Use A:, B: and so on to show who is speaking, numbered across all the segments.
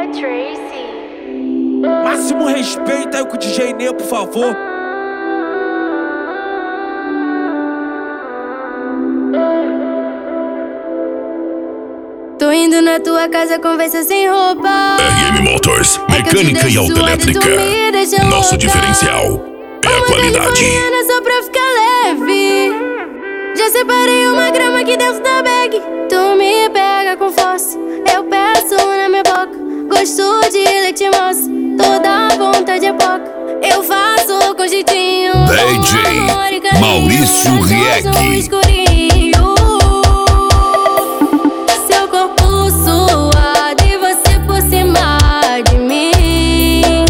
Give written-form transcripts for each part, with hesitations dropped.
A: Tracy.
B: Máximo respeito aí com o DJ Nê, por favor.
C: Tô indo na tua casa, conversa sem roupa.
D: RM Motors, mecânica e autoelétrica. Nosso diferencial é a qualidade.
C: Só pra ficar leve. Já separei uma grama aqui dentro da bag. Tu me pega com força, eu peço na minha boca. Gosto de leite moça, toda vontade é pouca. Eu faço com jeitinho.
D: DJ Maurício Rieg.
C: Seu corpo suado e você por cima de mim.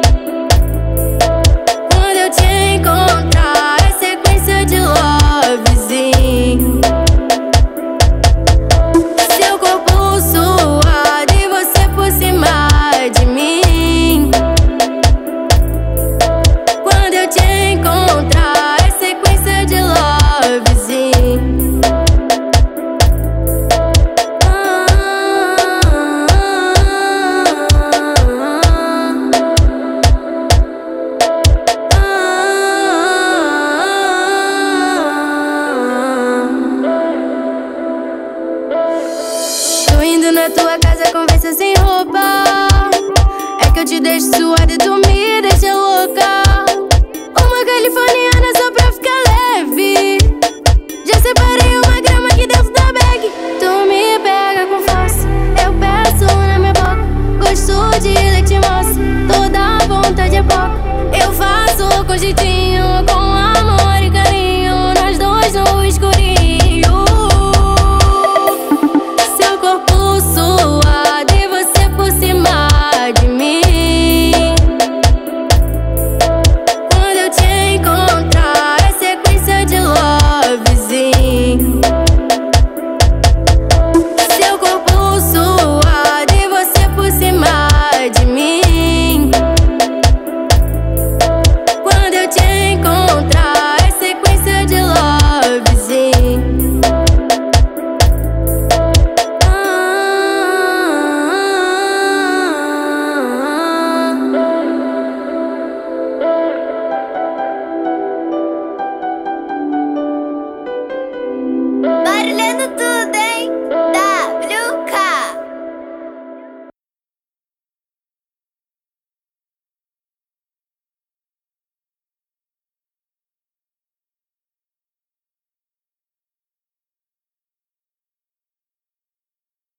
C: Quando eu te encontrar, é sequência de lovezinho. Seu corpo suado e você por cima de mim. Quando eu te encontrar, é sequência de lovezinho. Tô indo na tua casa, conversa sem roupa. É que eu te deixo suada e tu me deixa louca. Uma californiana só pra ficar leve. Já separei uma grama aqui dentro da bag. Tu me pega com força, eu peço na minha boca. Gosto de leite moça, toda vontade é pouca. Eu faço com jeitinho.